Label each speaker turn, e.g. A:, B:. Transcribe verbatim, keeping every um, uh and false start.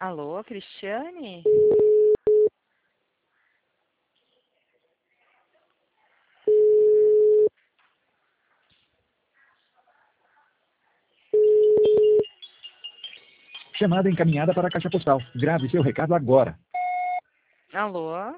A: Alô, Cristiane?
B: Chamada encaminhada para a caixa postal. Grave seu recado agora.
A: Alô?